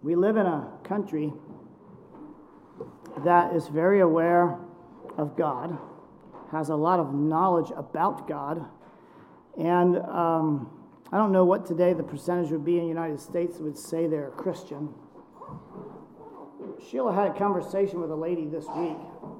We live in a country that is very aware of God, has a lot of knowledge about God, and I don't know what today the percentage would be in the United States that would say they're Christian. Sheila had a conversation with a lady this week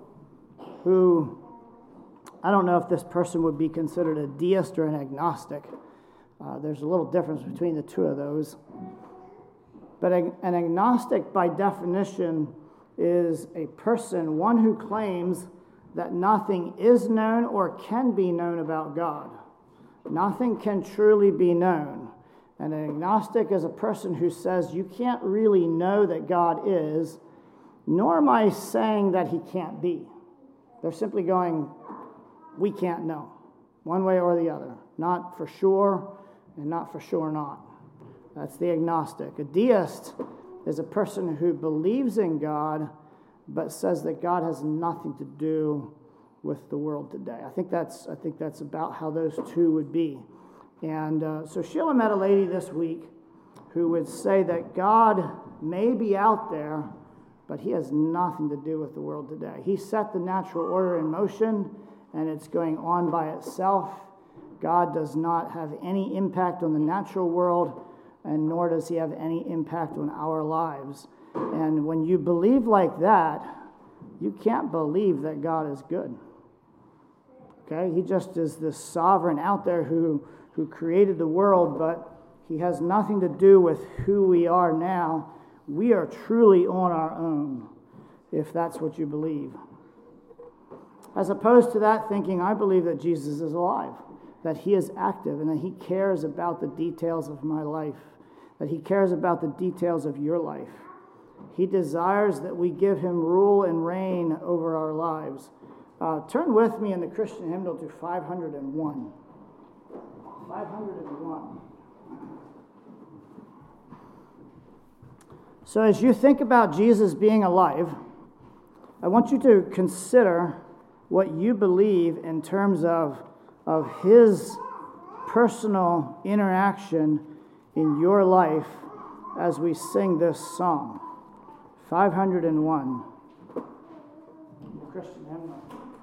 who, I don't know if this person would be considered a deist or an agnostic. There's a little difference between the two of those. But an agnostic, by definition, is a person, one who claims that nothing is known or can be known about God. Nothing can truly be known. And an agnostic is a person who says, you can't really know that God is, nor am I saying that he can't be. They're simply going, we can't know, one way or the other. Not for sure, and not for sure not. That's the agnostic. A deist is a person who believes in God, but says that God has nothing to do with the world today. I think that's about how those two would be. And so Sheila met a lady this week who would say that God may be out there, but he has nothing to do with the world today. He set the natural order in motion, and it's going on by itself. God does not have any impact on the natural world, and nor does he have any impact on our lives. And when you believe like that, you can't believe that God is good. Okay? He just is this sovereign out there who created the world, but he has nothing to do with who we are now. We are truly on our own, if that's what you believe. As opposed to that thinking, I believe that Jesus is alive, that he is active, and that he cares about the details of my life, that he cares about the details of your life. He desires that we give him rule and reign over our lives. Turn with me in the Christian hymnal to 501. 501. So as you think about Jesus being alive, I want you to consider what you believe in terms of his personal interaction in your life as we sing this song. 501. The Christian hymnal.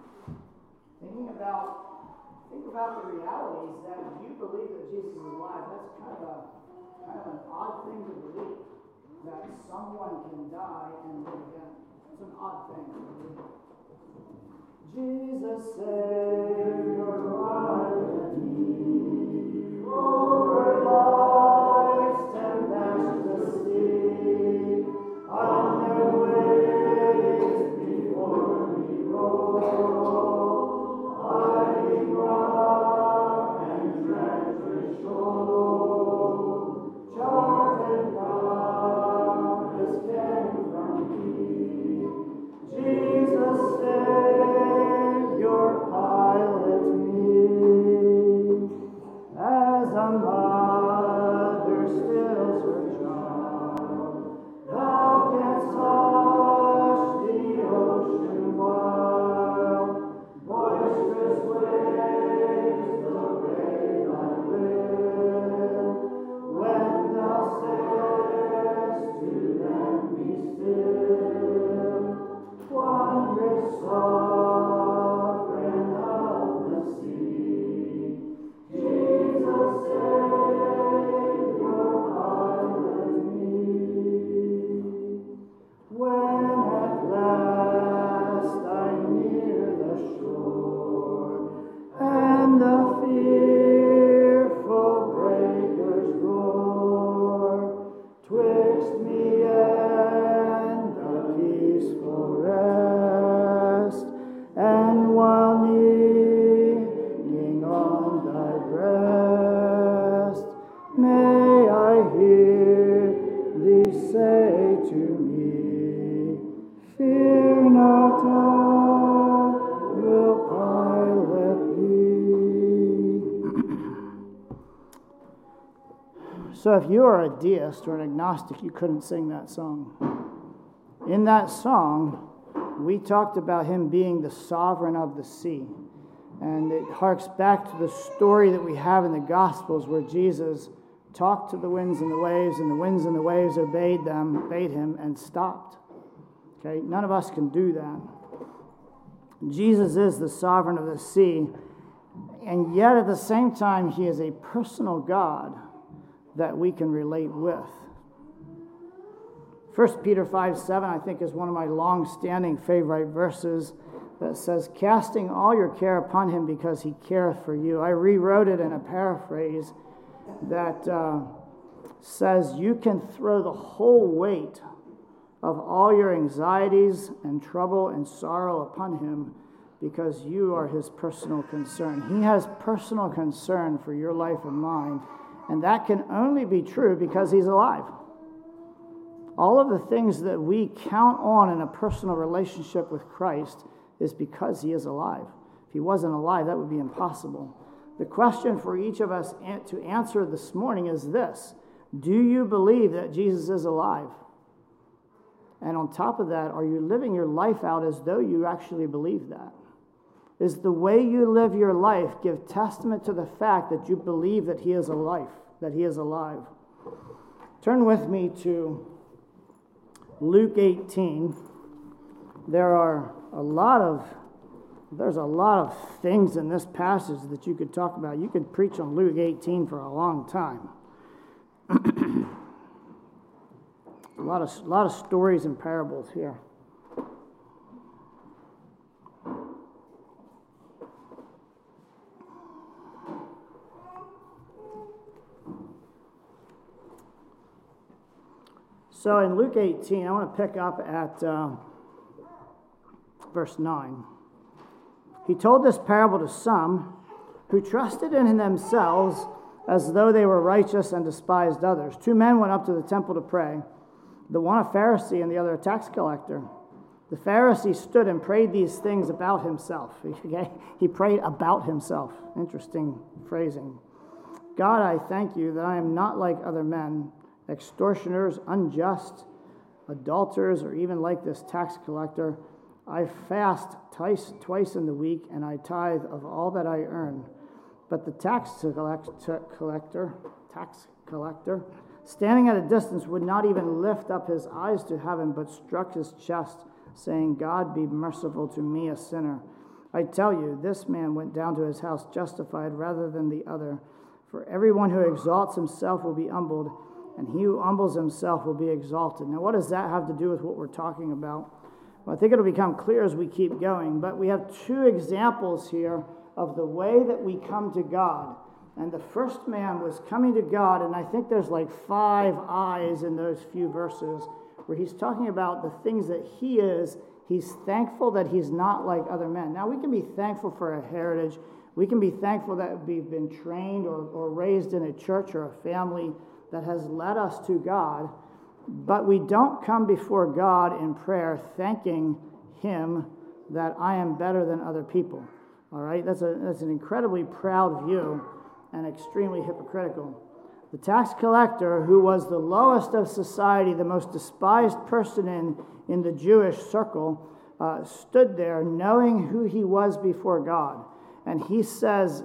Think about the realities that you believe that Jesus is alive. That's kind of an odd thing to believe, that someone can die and live again. It's an odd thing to believe. Jesus, Savior, right me, over life's tempestuous sea, on the waves before me roll. So if you are a deist or an agnostic, you couldn't sing that song. In that song, we talked about him being the sovereign of the sea. And it harks back to the story that we have in the Gospels where Jesus talked to the winds and the waves obeyed him and stopped. Okay, none of us can do that. Jesus is the sovereign of the sea, and yet at the same time, he is a personal God that we can relate with. 1 Peter 5:7, I think, is one of my long-standing favorite verses that says, casting all your care upon him because he careth for you. I rewrote it in a paraphrase that says, you can throw the whole weight of all your anxieties and trouble and sorrow upon him because you are his personal concern. He has personal concern for your life and mine, and that can only be true because he's alive. All of the things that we count on in a personal relationship with Christ is because he is alive. If he wasn't alive, that would be impossible. The question for each of us to answer this morning is this: do you believe that Jesus is alive? And on top of that, are you living your life out as though you actually believe that? Is the way you live your life give testament to the fact that you believe that he is alive, that he is alive? Turn with me to Luke 18. There's a lot of things in this passage that you could talk about. You could preach on Luke 18 for a long time. A lot of stories and parables here. So in Luke 18, I want to pick up at verse 9. He told this parable to some who trusted in themselves as though they were righteous and despised others. 2 men went up to the temple to pray, the one a Pharisee and the other a tax collector. The Pharisee stood and prayed these things about himself. Okay? He prayed about himself. Interesting phrasing. God, I thank you that I am not like other men, extortioners, unjust, adulterers, or even like this tax collector. I fast twice in the week, and I tithe of all that I earn. But the tax collector, standing at a distance, would not even lift up his eyes to heaven, but struck his chest, saying, God, be merciful to me, a sinner. I tell you, this man went down to his house justified rather than the other. For everyone who exalts himself will be humbled, and he who humbles himself will be exalted. Now, what does that have to do with what we're talking about? Well, I think it'll become clear as we keep going, but we have 2 examples here of the way that we come to God. And the first man was coming to God, and I think there's like 5 eyes in those few verses where he's talking about the things that he is. He's thankful that he's not like other men. Now, we can be thankful for a heritage. We can be thankful that we've been trained or raised in a church or a family that has led us to God, but we don't come before God in prayer thanking him that I am better than other people. All right, that's an incredibly proud view and extremely hypocritical. The tax collector, who was the lowest of society, the most despised person in the Jewish circle, stood there knowing who he was before God. And he says,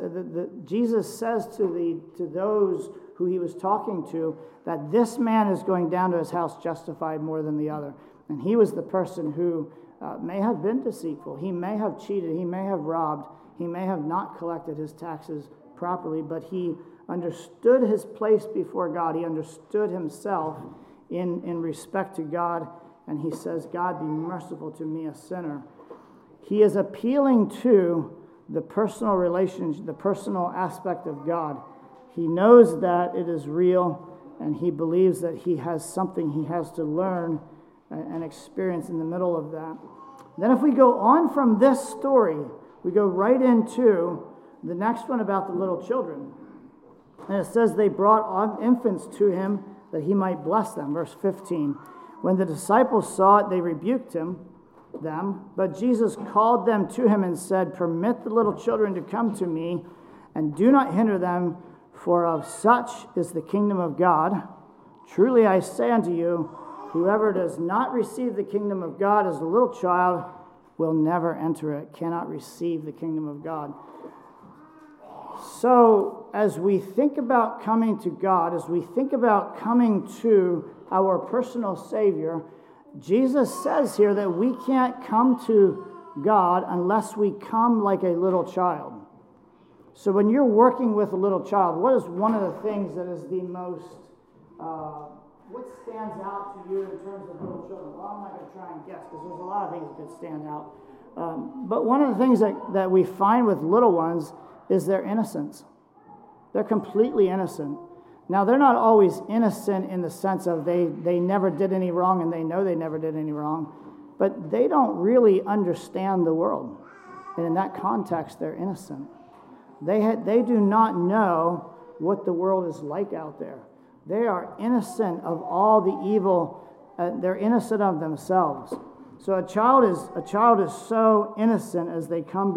Jesus says to those who he was talking to, that this man is going down to his house justified more than the other. And he was the person who may have been deceitful. He may have cheated. He may have robbed. He may have not collected his taxes properly, but he understood his place before God. He understood himself in respect to God. And he says, God, be merciful to me, a sinner. He is appealing to the personal relationship, the personal aspect of God. He knows that it is real, and he believes that he has something he has to learn and experience in the middle of that. Then if we go on from this story, we go right into the next one about the little children. And it says they brought infants to him that he might bless them. Verse 15. When the disciples saw it, they rebuked them, but Jesus called them to him and said, permit the little children to come to me, and do not hinder them, for of such is the kingdom of God. Truly I say unto you, whoever does not receive the kingdom of God as a little child will never enter it, cannot receive the kingdom of God. So as we think about coming to God, as we think about coming to our personal Savior, Jesus says here that we can't come to God unless we come like a little child. So when you're working with a little child, what is one of the things that is the most, what stands out to you in terms of little children? Well, I'm not going to try and guess because there's a lot of things that could stand out. But one of the things that we find with little ones is their innocence. They're completely innocent. Now, they're not always innocent in the sense of they never did any wrong and they know they never did any wrong, but they don't really understand the world. And in that context, they're innocent. They do not know what the world is like out there. They are innocent of all the evil. They're innocent of themselves. So a child is so innocent as they come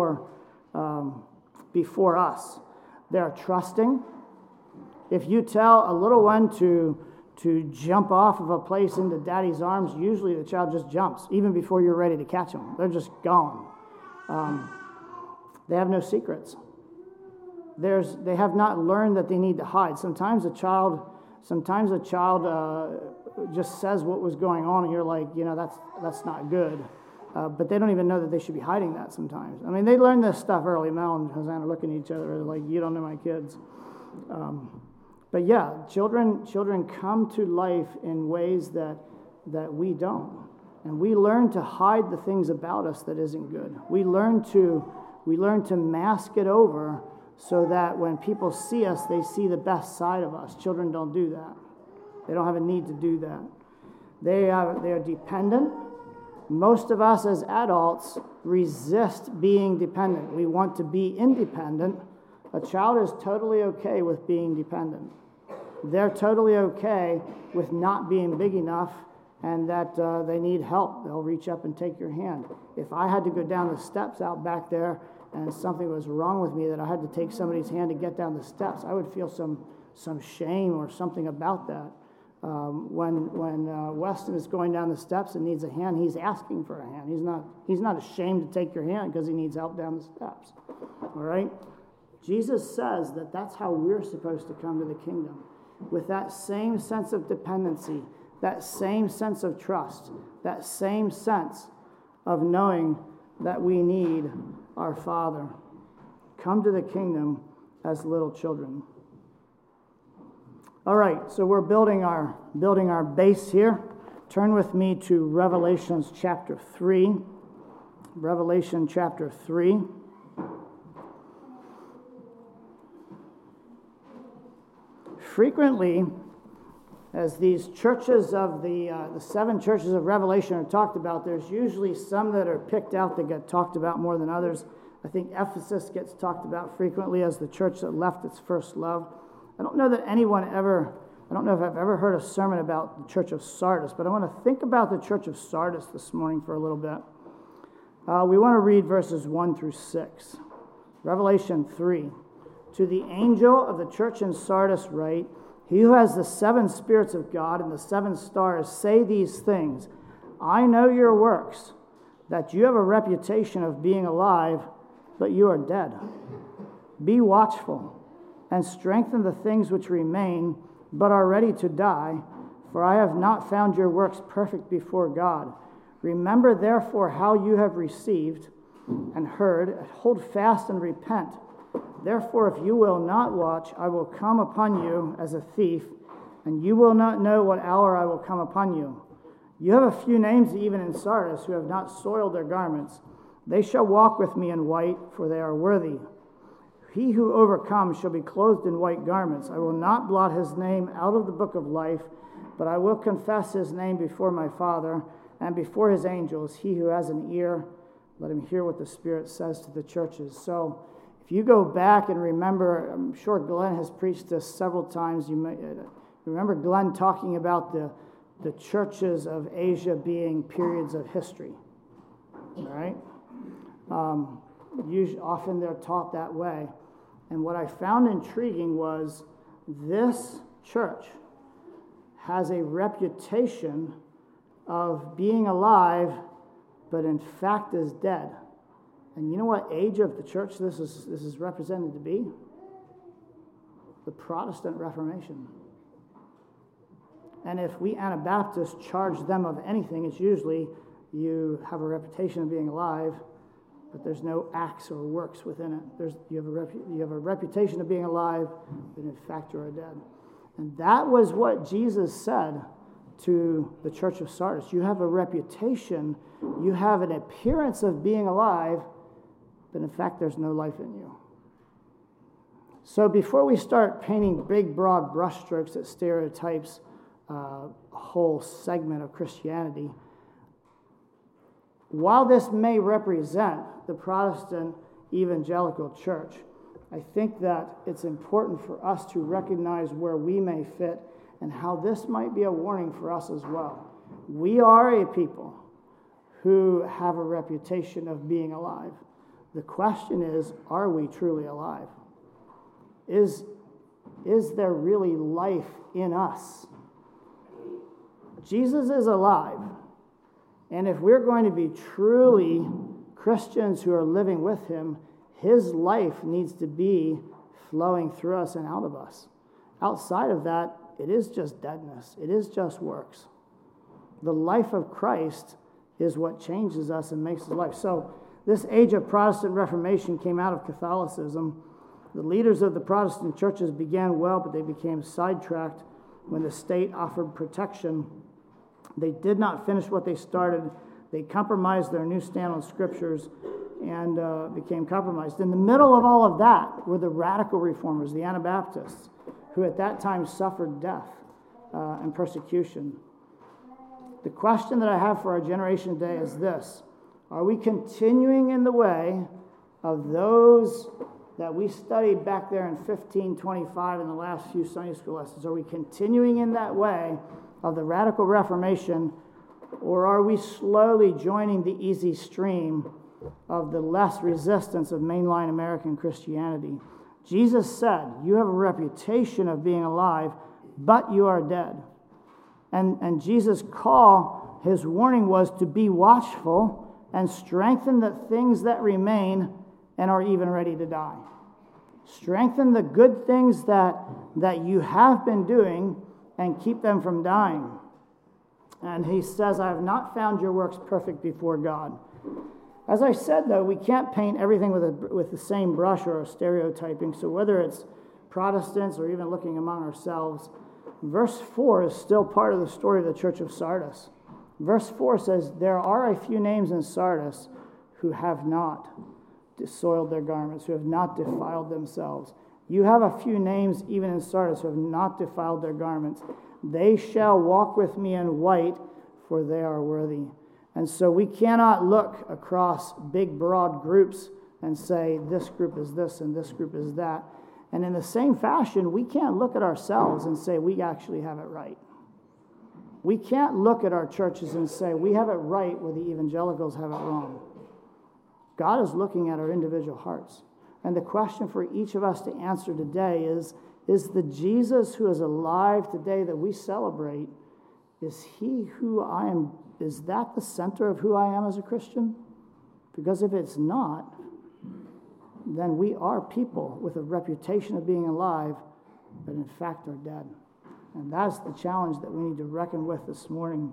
before us. They're trusting. If you tell a little one to jump off of a place into daddy's arms, usually the child just jumps, even before you're ready to catch them. They're just gone. They have no secrets. They have not learned that they need to hide. Sometimes a child just says what was going on, and you're like, that's not good. But they don't even know that they should be hiding that sometimes. I mean, they learn this stuff early. Mel and Hosanna looking at each other like, you don't know my kids. But yeah, children come to life in ways that we don't. And we learn to hide the things about us that isn't good. We learn to mask it over so that when people see us, they see the best side of us. Children don't do that. They don't have a need to do that. They are dependent. Most of us as adults resist being dependent. We want to be independent. A child is totally okay with being dependent. They're totally okay with not being big enough and that they need help. They'll reach up and take your hand. If I had to go down the steps out back there and something was wrong with me that I had to take somebody's hand to get down the steps, I would feel some shame or something about that. When Weston is going down the steps and needs a hand, he's asking for a hand. He's not ashamed to take your hand because he needs help down the steps. All right? Jesus says that that's how we're supposed to come to the kingdom, with that same sense of dependency, that same sense of trust, that same sense of knowing that we need our Father. Come to the kingdom as little children. All right, so we're building our base here. Turn with me to Revelation chapter 3. Revelation chapter 3. Frequently, as these churches of the 7 churches of Revelation are talked about, there's usually some that are picked out that get talked about more than others. I think Ephesus gets talked about frequently as the church that left its first love. I don't know if I've ever heard a sermon about the church of Sardis, but I want to think about the church of Sardis this morning for a little bit. We want to read verses 1 through 6. Revelation 3. To the angel of the church in Sardis write, he who has the 7 spirits of God and the 7 stars, say these things. I know your works, that you have a reputation of being alive, but you are dead. Be watchful and strengthen the things which remain, but are ready to die, for I have not found your works perfect before God. Remember therefore how you have received and heard, hold fast and repent. Therefore, if you will not watch, I will come upon you as a thief, and you will not know what hour I will come upon you. You have a few names even in Sardis who have not soiled their garments. They shall walk with me in white, for they are worthy. He who overcomes shall be clothed in white garments. I will not blot his name out of the book of life, but I will confess his name before my Father and before his angels. He who has an ear, let him hear what the Spirit says to the churches. So, if you go back and remember, I'm sure Glenn has preached this several times. You may remember Glenn talking about the churches of Asia being periods of history. All right? Often they're taught that way. And what I found intriguing was this church has a reputation of being alive, but in fact is dead. And you know what age of the church this is represented to be? the Protestant Reformation. And if we Anabaptists charge them of anything, it's usually you have a reputation of being alive, but there's no acts or works within it. You have a reputation of being alive, but in fact you are dead. And that was what Jesus said to the church of Sardis. You have a reputation, you have an appearance of being alive, but in fact there's no life in you. So before we start painting big, broad brushstrokes that stereotypes a whole segment of Christianity, while this may represent the Protestant evangelical church, I think that it's important for us to recognize where we may fit and how this might be a warning for us as well. We are a people who have a reputation of being alive. The question is, are we truly alive? Is there really life in us? Jesus is alive. And if we're going to be truly Christians who are living with him, his life needs to be flowing through us and out of us. Outside of that, it is just deadness. It is just works. The life of Christ is what changes us and makes us life. So this age of Protestant Reformation came out of Catholicism. The leaders of the Protestant churches began well, but they became sidetracked when the state offered protection. They did not finish what they started. They compromised their new stand on scriptures and became compromised. In the middle of all of that were the radical reformers, the Anabaptists, who at that time suffered death and persecution. The question that I have for our generation today is this: are we continuing in the way of those that we studied back there in 1525 in the last few Sunday school lessons? Are we continuing in that way of the radical Reformation, or are we slowly joining the easy stream of the less resistance of mainline American Christianity? Jesus said, you have a reputation of being alive, but you are dead. And Jesus' call, his warning was to be watchful and strengthen the things that remain and are even ready to die. Strengthen the good things that you have been doing and keep them from dying. And he says, I have not found your works perfect before God. As I said, though, we can't paint everything with the same brush or a stereotyping. So whether it's Protestants or even looking among ourselves, verse 4 is still part of the story of the church of Sardis. Verse 4 says, there are a few names in Sardis who have not soiled their garments, who have not defiled themselves. You have a few names even in Sardis who have not defiled their garments. They shall walk with me in white, for they are worthy. And so we cannot look across big, broad groups and say, this group is this and this group is that. And in the same fashion, we can't look at ourselves and say, we actually have it right. We can't look at our churches and say, we have it right where the evangelicals have it wrong. God is looking at our individual hearts. And the question for each of us to answer today is the Jesus who is alive today that we celebrate, is he who I am? Is that the center of who I am as a Christian? Because if it's not, then we are people with a reputation of being alive, but in fact are dead. And that's the challenge that we need to reckon with this morning.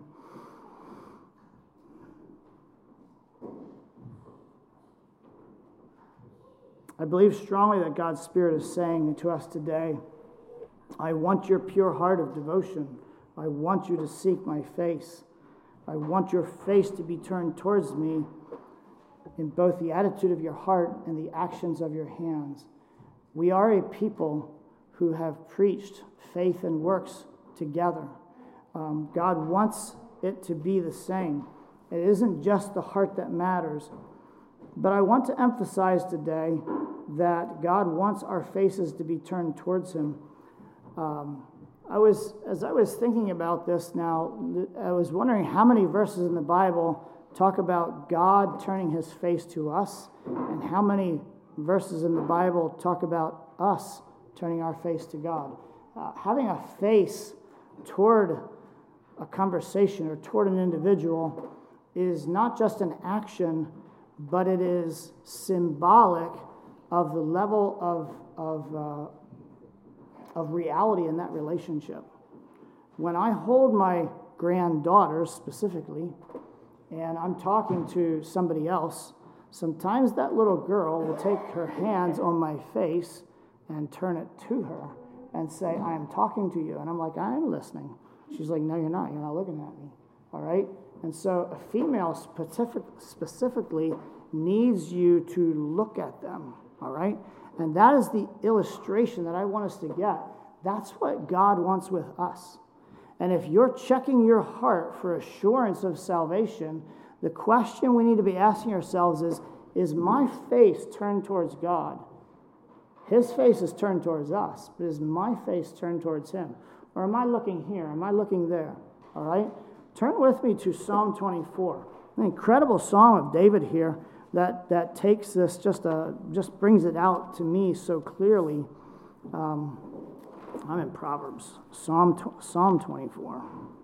I believe strongly that God's Spirit is saying to us today, I want your pure heart of devotion. I want you to seek my face. I want your face to be turned towards me in both the attitude of your heart and the actions of your hands. We are a people who have preached faith and works together. God wants it to be the same. It isn't just the heart that matters. But I want to emphasize today that God wants our faces to be turned towards him. As I was thinking about this now, I was wondering how many verses in the Bible talk about God turning his face to us, and how many verses in the Bible talk about us turning our face to God. Having a face toward a conversation or toward an individual is not just an action, but it is symbolic of the level of reality in that relationship. When I hold my granddaughters specifically, and I'm talking to somebody else, sometimes that little girl will take her hands on my face and turn it to her and say, I am talking to you. And I'm like, I am listening. She's like, no, you're not. You're not looking at me. All right? And so a female specifically needs you to look at them. All right? And that is the illustration that I want us to get. That's what God wants with us. And if you're checking your heart for assurance of salvation, the question we need to be asking ourselves is my face turned towards God? His face is turned towards us, but is my face turned towards him? Or am I looking here? Am I looking there? All right? Turn with me to Psalm 24. An incredible psalm of David here that takes this, just brings it out to me so clearly. I'm in Proverbs, Psalm 24.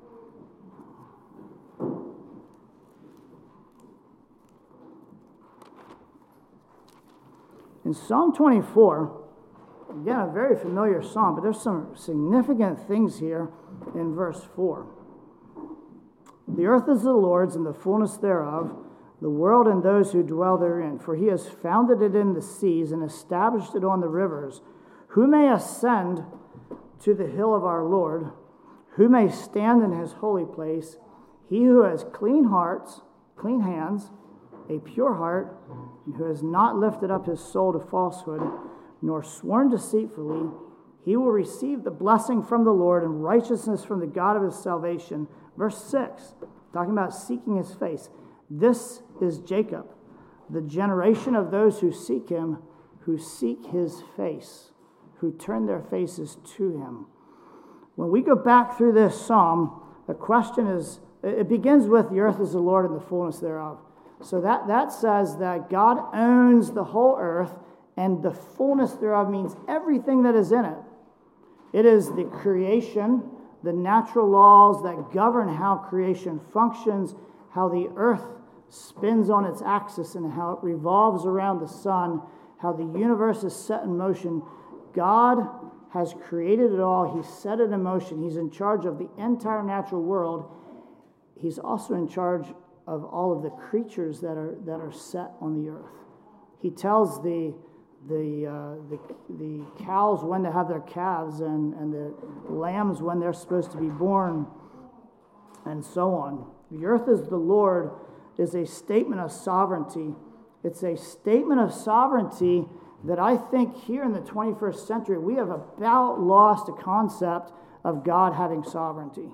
In Psalm 24, again, a very familiar psalm, but there's some significant things here in verse 4. The earth is the Lord's and the fullness thereof, the world and those who dwell therein. For he has founded it in the seas and established it on the rivers. Who may ascend to the hill of our Lord? Who may stand in his holy place? He who has clean hands, a pure heart, and who has not lifted up his soul to falsehood, nor sworn deceitfully, he will receive the blessing from the Lord and righteousness from the God of his salvation. Verse 6, talking about seeking his face. This is Jacob, the generation of those who seek him, who seek his face, who turn their faces to him. When we go back through this psalm, the question is, it begins with the earth is the Lord and the fullness thereof. So that says that God owns the whole earth, and the fullness thereof means everything that is in it. It is the creation, the natural laws that govern how creation functions, how the earth spins on its axis and how it revolves around the sun, how the universe is set in motion. God has created it all. He's set it in motion. He's in charge of the entire natural world. He's also in charge of all of the creatures that are set on the earth. He tells the cows when to have their calves and the lambs when they're supposed to be born, and so on. The earth is the Lord is a statement of sovereignty. It's a statement of sovereignty that I think here in the 21st century we have about lost a concept of God having sovereignty.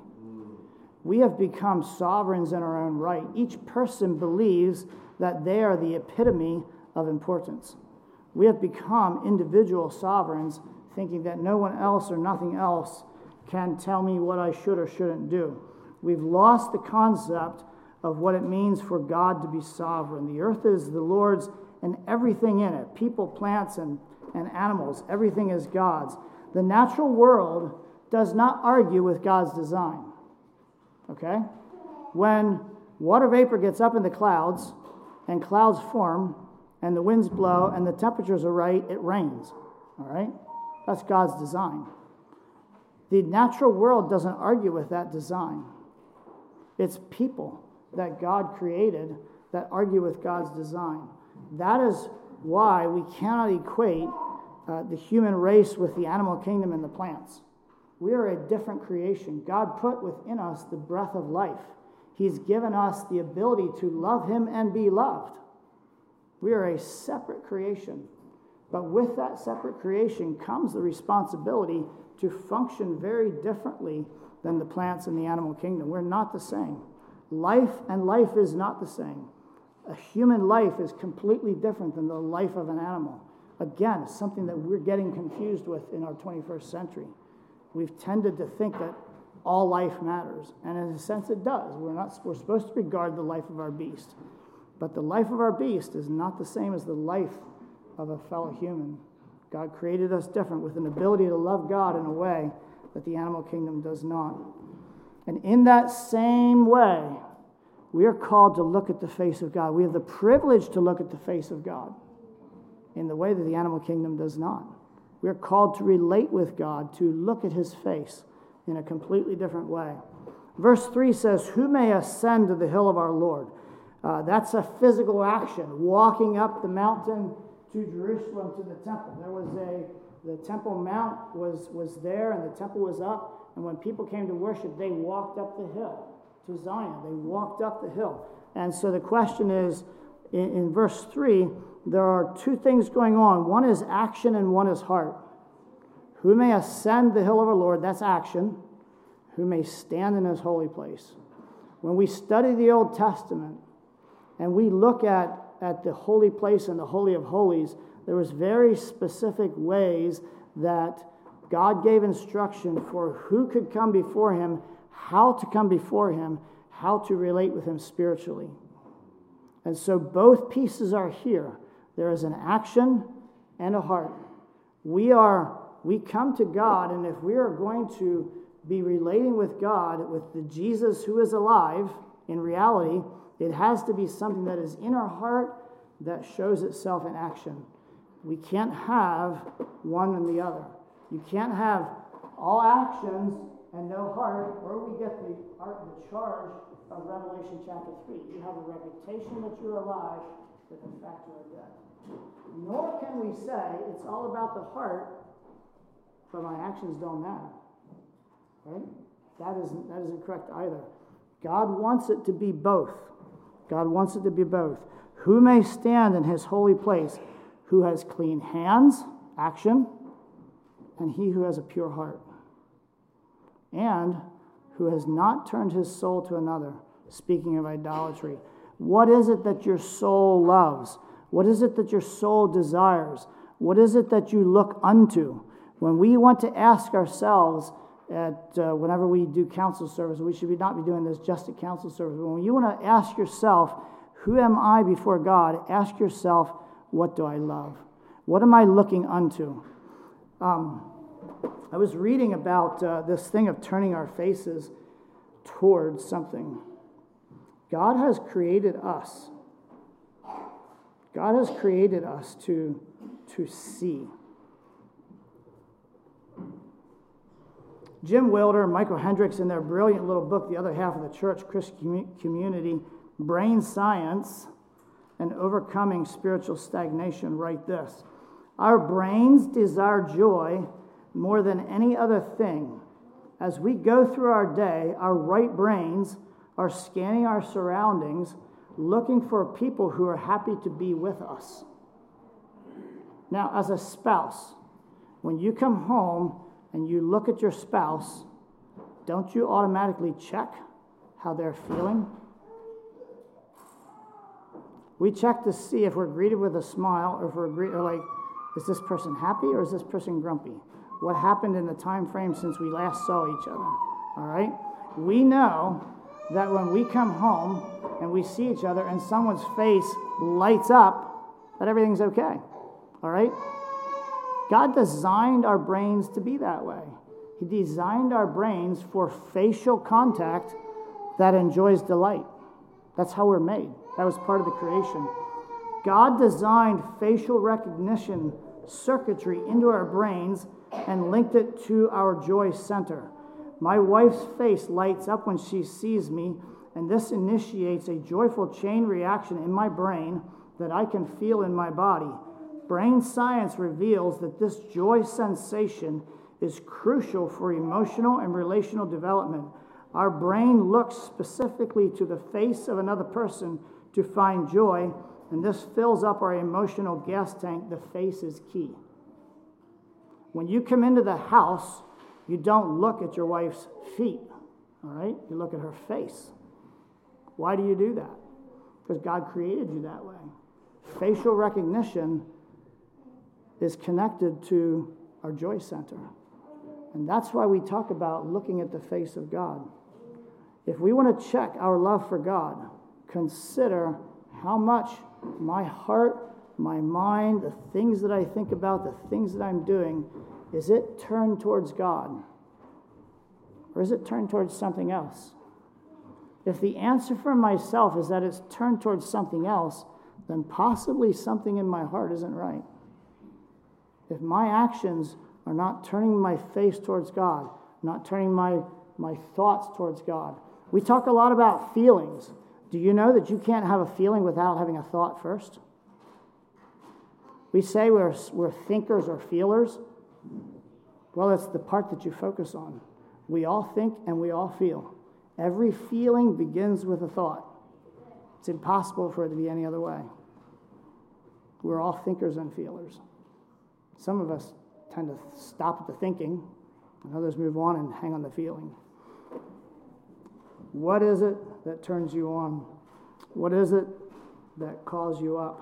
We have become sovereigns in our own right. Each person believes that they are the epitome of importance. We have become individual sovereigns, thinking that no one else or nothing else can tell me what I should or shouldn't do. We've lost the concept of what it means for God to be sovereign. The earth is the Lord's and everything in it, people, plants, and animals, everything is God's. The natural world does not argue with God's design. Okay? When water vapor gets up in the clouds and clouds form and the winds blow and the temperatures are right, it rains. All right? That's God's design. The natural world doesn't argue with that design. It's people that God created that argue with God's design. That is why we cannot equate the human race with the animal kingdom and the plants. We are a different creation. God put within us the breath of life. He's given us the ability to love him and be loved. We are a separate creation. But with that separate creation comes the responsibility to function very differently than the plants in the animal kingdom. We're not the same. Life and life is not the same. A human life is completely different than the life of an animal. Again, it's something that we're getting confused with in our 21st century. We've tended to think that all life matters, and in a sense it does. We're supposed to regard the life of our beast, but the life of our beast is not the same as the life of a fellow human. God created us different with an ability to love God in a way that the animal kingdom does not. And in that same way, we are called to look at the face of God. We have the privilege to look at the face of God in the way that the animal kingdom does not. We're called to relate with God, to look at his face in a completely different way. Verse 3 says, who may ascend to the hill of our Lord? That's a physical action, walking up the mountain to Jerusalem, to the temple. The Temple Mount was there, and the temple was up, and when people came to worship, they walked up the hill to Zion. They walked up the hill. And so the question is, in verse 3, there are two things going on. One is action and one is heart. Who may ascend the hill of our Lord? That's action. Who may stand in his holy place? When we study the Old Testament and we look at the holy place and the Holy of Holies, there was very specific ways that God gave instruction for who could come before him, how to come before him, how to relate with him spiritually. And so both pieces are here. There is an action and a heart. We come to God, and if we are going to be relating with God, with the Jesus who is alive in reality, it has to be something that is in our heart that shows itself in action. We can't have one and the other. You can't have all actions and no heart, or we get the charge of Revelation chapter 3. You have a reputation that you're alive, but in fact you are dead. Nor can we say it's all about the heart, but my actions don't matter. Right? That isn't correct either. God wants it to be both. God wants it to be both. Who may stand in his holy place? Who has clean hands, action, and he who has a pure heart, and who has not turned his soul to another, speaking of idolatry. What is it that your soul loves? What is it that your soul desires? What is it that you look unto? When we want to ask ourselves whenever we do council service, we should not be doing this just at council service. When you want to ask yourself, who am I before God? Ask yourself, what do I love? What am I looking unto? I was reading about this thing of turning our faces towards something. God has created us. God has created us to see. Jim Wilder and Michael Hendricks, in their brilliant little book, The Other Half of the Church Christian Community, Brain Science and Overcoming Spiritual Stagnation, write this: our brains desire joy more than any other thing. As we go through our day, our right brains are scanning our surroundings, looking for people who are happy to be with us. Now, as a spouse, when you come home and you look at your spouse, don't you automatically check how they're feeling? We check to see if we're greeted with a smile, or if we're like, is this person happy or is this person grumpy? What happened in the time frame since we last saw each other? All right? We know that when we come home and we see each other and someone's face lights up, that everything's okay. All right? God designed our brains to be that way. He designed our brains for facial contact that enjoys delight. That's how we're made. That was part of the creation. God designed facial recognition circuitry into our brains and linked it to our joy center. My wife's face lights up when she sees me, and this initiates a joyful chain reaction in my brain that I can feel in my body. Brain science reveals that this joy sensation is crucial for emotional and relational development. Our brain looks specifically to the face of another person to find joy, and this fills up our emotional gas tank. The face is key. When you come into the house, you don't look at your wife's feet, all right? You look at her face. Why do you do that? Because God created you that way. Facial recognition is connected to our joy center. And that's why we talk about looking at the face of God. If we want to check our love for God, consider how much my heart, my mind, the things that I think about, the things that I'm doing, is it turned towards God? Or is it turned towards something else? If the answer for myself is that it's turned towards something else, then possibly something in my heart isn't right. if my actions are not turning my face towards God, not turning my thoughts towards God. We talk a lot about feelings. Do you know that you can't have a feeling without having a thought first? We say we're thinkers or feelers. Well, it's the part that you focus on. We all think and we all feel. Every feeling begins with a thought. It's impossible for it to be any other way. We're all thinkers and feelers. Some of us tend to stop at the thinking, and others move on and hang on the feeling. What is it that turns you on? What is it that calls you up?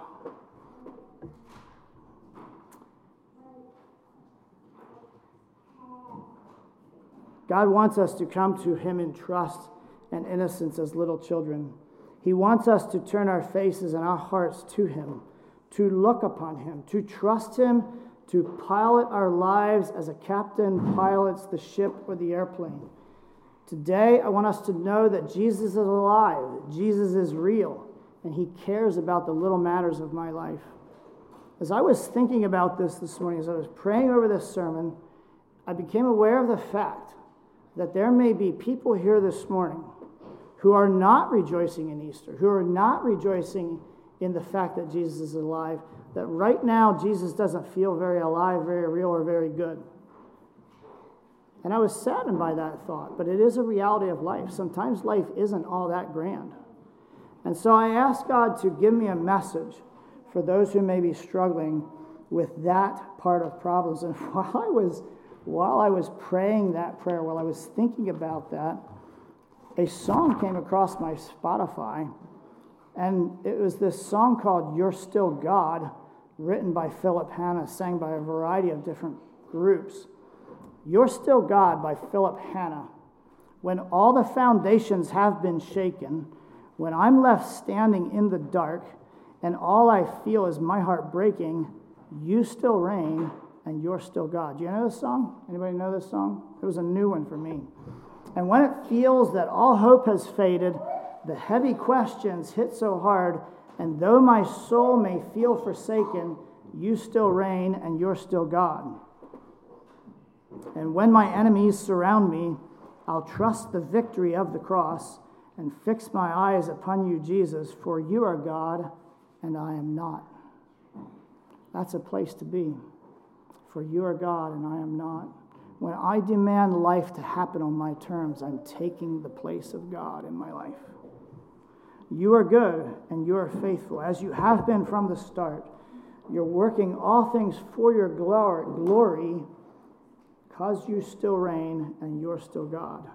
God wants us to come to him in trust and innocence as little children. He wants us to turn our faces and our hearts to him, to look upon him, to trust him, to pilot our lives as a captain pilots the ship or the airplane. Today, I want us to know that Jesus is alive, Jesus is real, and he cares about the little matters of my life. As I was thinking about this morning, as I was praying over this sermon, I became aware of the fact that there may be people here this morning who are not rejoicing in Easter, who are not rejoicing in the fact that Jesus is alive, that right now Jesus doesn't feel very alive, very real, or very good. And I was saddened by that thought, but it is a reality of life. Sometimes life isn't all that grand. And so I asked God to give me a message for those who may be struggling with that part of problems. And while I was praying that prayer, while I was thinking about that, a song came across my Spotify, and it was this song called You're Still God, written by Philip Hanna, sang by a variety of different groups. You're Still God by Philip Hanna. When all the foundations have been shaken, when I'm left standing in the dark, and all I feel is my heart breaking, you still reign, and you're still God. Do you know this song? Anybody know this song? It was a new one for me. And when it feels that all hope has faded, the heavy questions hit so hard, and though my soul may feel forsaken, you still reign, and you're still God. And when my enemies surround me, I'll trust the victory of the cross and fix my eyes upon you, Jesus, for you are God, and I am not. That's a place to be. For you are God, and I am not. When I demand life to happen on my terms, I'm taking the place of God in my life. You are good, and you are faithful, as you have been from the start. You're working all things for your glory, because you still reign, and you're still God.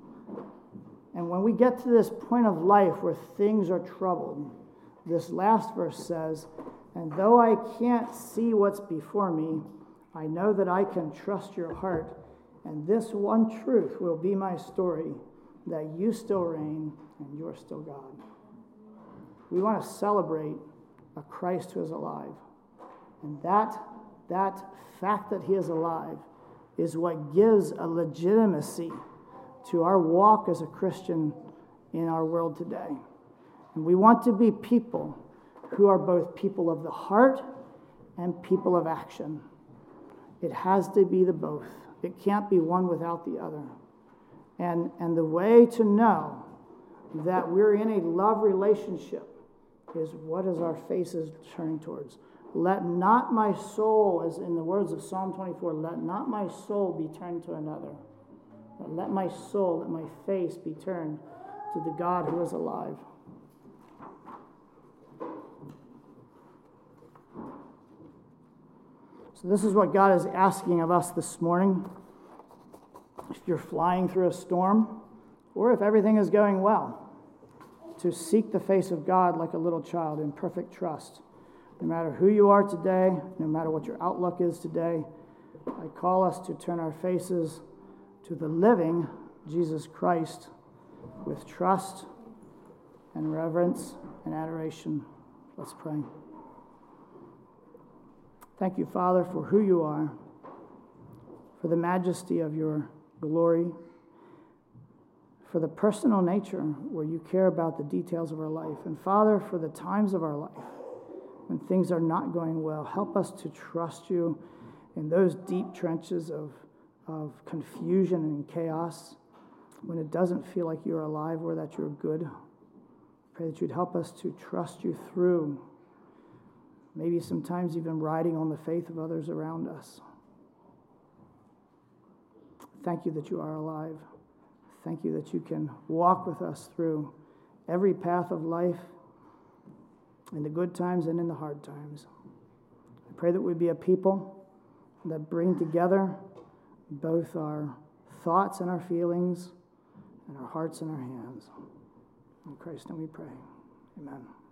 And when we get to this point of life where things are troubled, this last verse says, and though I can't see what's before me, I know that I can trust your heart, and this one truth will be my story, that you still reign and you're still God. We want to celebrate a Christ who is alive. And that fact that he is alive is what gives a legitimacy to our walk as a Christian in our world today. And we want to be people who are both people of the heart and people of action. It has to be the both. It can't be one without the other. And the way to know that we're in a love relationship is what is our faces turning towards. Let not my soul, as in the words of Psalm 24, let not my soul be turned to another. But let my face be turned to the God who is alive. So this is what God is asking of us this morning. If you're flying through a storm, or if everything is going well, to seek the face of God like a little child in perfect trust. No matter who you are today, no matter what your outlook is today, I call us to turn our faces to the living Jesus Christ with trust and reverence and adoration. Let's pray. Thank you, Father, for who you are, for the majesty of your glory, for the personal nature where you care about the details of our life. And Father, for the times of our life when things are not going well, help us to trust you in those deep trenches of confusion and chaos, when it doesn't feel like you're alive or that you're good. Pray that you'd help us to trust you through, maybe sometimes even riding on the faith of others around us. Thank you that you are alive. Thank you that you can walk with us through every path of life, in the good times and in the hard times. I pray that we be a people that bring together both our thoughts and our feelings and our hearts and our hands. In Christ's name we pray. Amen.